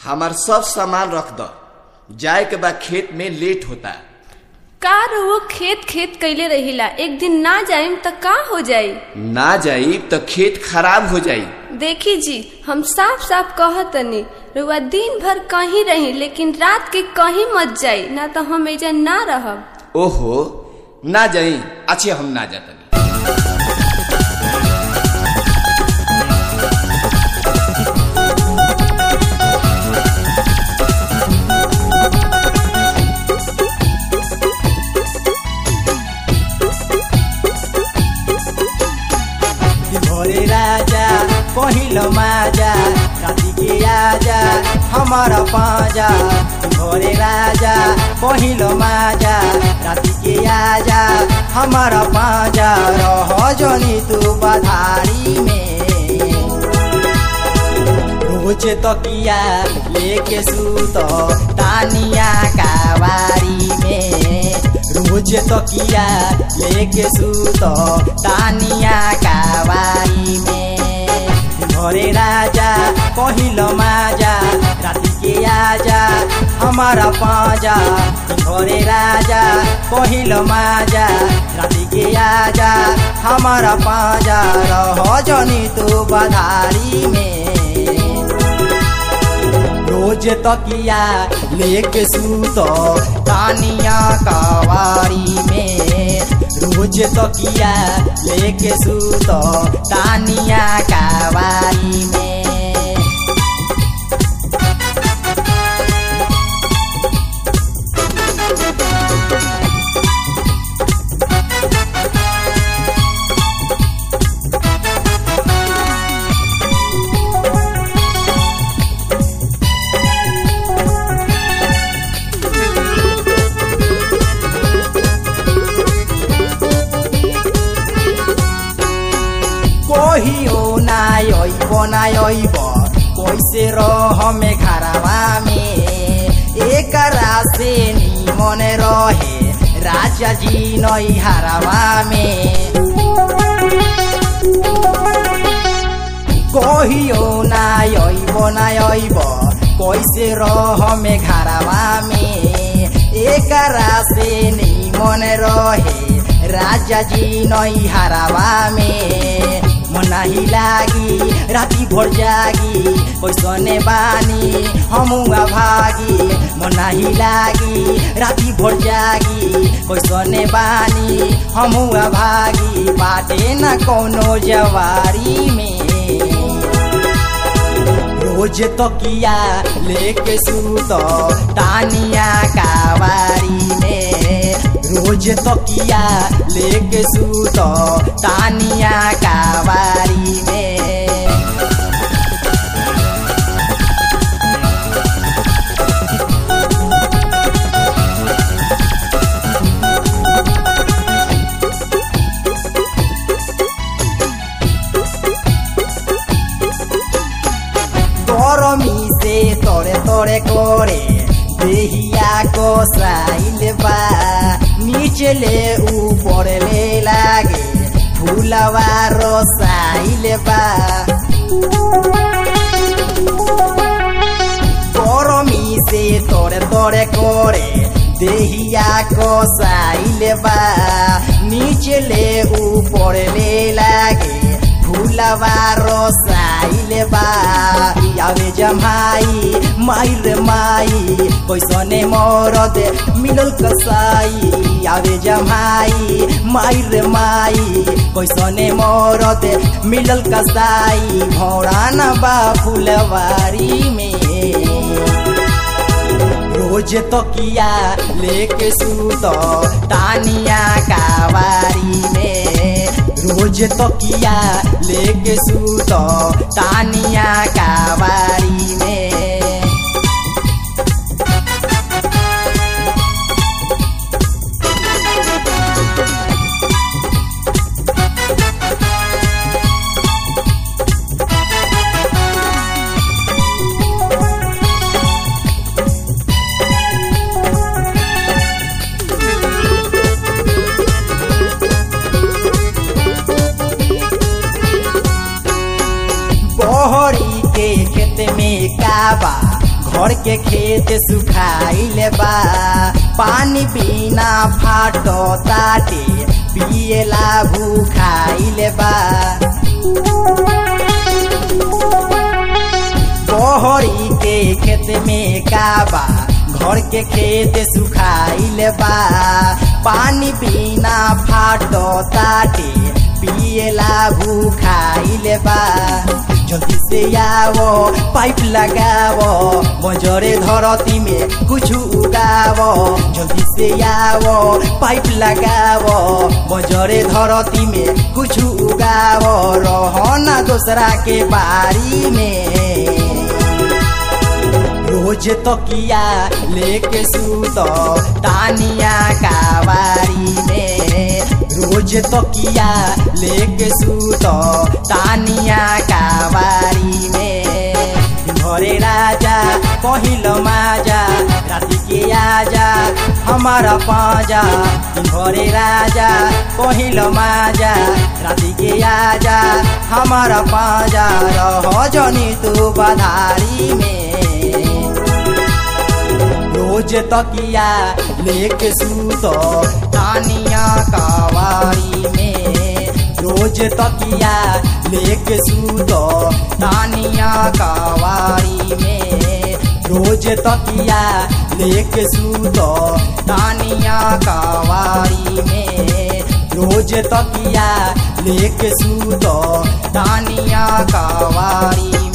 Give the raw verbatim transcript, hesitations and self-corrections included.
हमार सब सामान रख दो, जाए के बाद खेत में लेट होता। का रहो खेत खेत कैले रहिला, एक दिन ना जाइम त का हो जाई? ना जाई तो खेत खराब हो जाई। देखी जी, हम साफ साफ कहतनी, रुआ दिन भर कहीं रही लेकिन रात के कहीं मत जाई, ना तो हम एजा ना रहब। ओहो, ना जाई। अच्छा हम ना जातनी। भोरे राजा पहिलो माजा, राति के आजा हमारा पाजा। भोरे राजा पहिलो माजा, राति के आजा हमारा पाजा। रह जनी तू बधारी में, रोज तकिया लेके सूतो तानिया कावारी में। रोज तकिया लेके सूतो तानिया कावारी में। घरे राजा पहिलो माजा, राति के आजा हमारा पाजा। घरे राजा पहिलो माजा, राति के आजा हमारा पाजा। रह जनी तू बधारी में, रोज तकिया लेके सूतो तानिया कावारी में। रोज तकिया लेके सूतो तानिया कावारी में। कहियो नायब नायब कैसे रहमे घरवा में। एकरा से निमन रहे राजा जी नैहरवा में। कहियो नायब नायब कैसे रहमे घरवा में। एकरा से निमन रहे राजा जी नैहरवा में। मनाही लागी राति भर जागी, कैसने बानी हमुआ भागी। मनाही लागी राति भर जागी, कैसने बानी हमुआ भागी। बाटे न कोनो जवारी में, रोज तकिया लेके सूतो तानिया कावारी में। रोज तकिया लेके सूतो तानिया कावारी में। गरमी से तोरे तोरे करे देहिया को साइल बा। नीचे ले ऊपर ले लागे फूलवा रोसाइल बा। गरमी से तोरे तोरे करे देहिया को साइल बा। नीचे ले ऊपर ले लागे फूलवा रोसाइल बा। आवे जमाई माई रे माई, कैसने मरद मिलल कसाई। आवे जमाई माई रे माई, कैसने मरद मिलल कसाई। भौरा न बा फुलवारी में, रोज तकिया लेके सूतो तानिया कावारी में। रोज तकिया लेके सूतो तानिया कावारी में। घर के खेत सुखाइले बा पानी बिना फाटो ताटे पिएला भूखाइले बा तोहरी के खेत में काबा घर के खेत सुखाइले बा पानी बिना फाटो ताटे पिएला भूखाइले बा जल्दी से आवो पाइप लगावो बजरे धरती में कुछ उगावो जल्दी से आवो पाइप लगावो बजरे धरती में कुछ उगावो रहो ना दूसरा के बारी में रोज तकिया लेके सूतो तानिया कावारी में रोज तकिया लेके सूतो तानिया कावारी में घरे राजा पहिल माजा राति के आजा हमारा पाजा घरे राजा पहिल माजा राति के आजा हमारा पाजा रह जनी तू बधारी में रोज तकिया लेके सूतो तानिया कावारी में रोज तकिया लेके सूतो तानिया कावारी में रोज तकिया लेके सूतो तानिया कावारी में रोज तकिया लेके सूतो तानिया कावारी में।